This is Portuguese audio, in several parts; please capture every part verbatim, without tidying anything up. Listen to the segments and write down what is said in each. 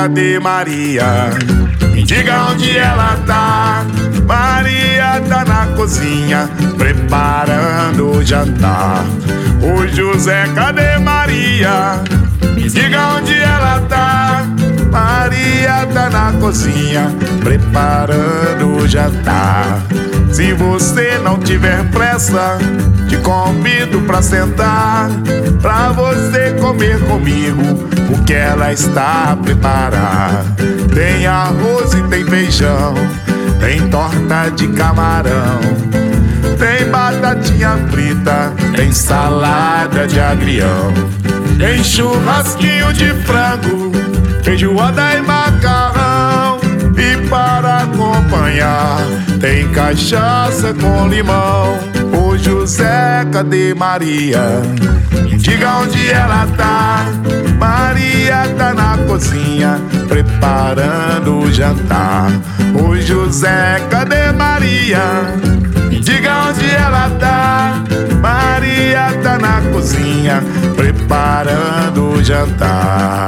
cadê Maria? Me diga onde ela tá. Maria tá na cozinha preparando o jantar. Ô José, cadê Maria? Me diga onde ela tá. Maria tá na cozinha preparando o jantar. Se você não tiver pressa, te convido pra sentar, pra você comer comigo o que ela está a preparar. Tem arroz e tem feijão, tem torta de camarão, tem batatinha frita, tem salada de agrião, tem churrasquinho de frango, feijoada e macarrão. E para acompanhar tem cachaça com limão. Ô José, cadê Maria? Me diga onde ela tá. Maria tá na cozinha preparando o jantar. Ô José, cadê Maria? Me diga onde ela tá. Maria tá na cozinha preparando o jantar.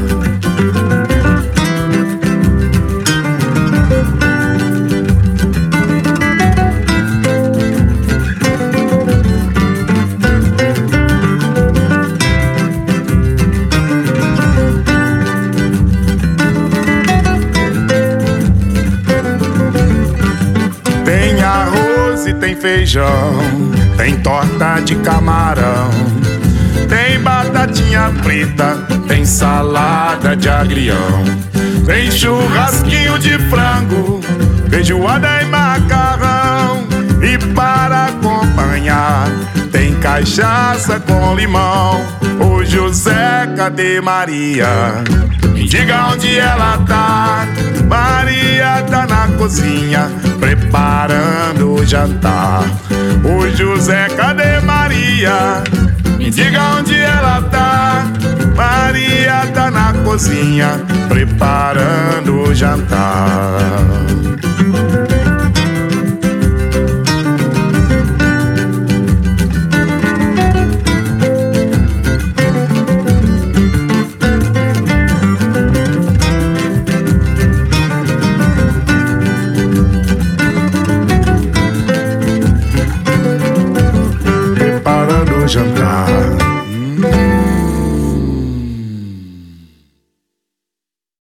Tem arroz e tem feijão, tem torta de camarão, tem batatinha frita, tem salada de agrião, tem churrasquinho de frango, feijoada e macarrão. E para acompanhar tem cachaça com limão. Ô José, cadê Maria? Me diga onde ela tá. Maria tá na cozinha preparando o jantar. Ô José, cadê Maria? Me diga onde ela tá. Maria tá na cozinha preparando o jantar. Preparando o jantar.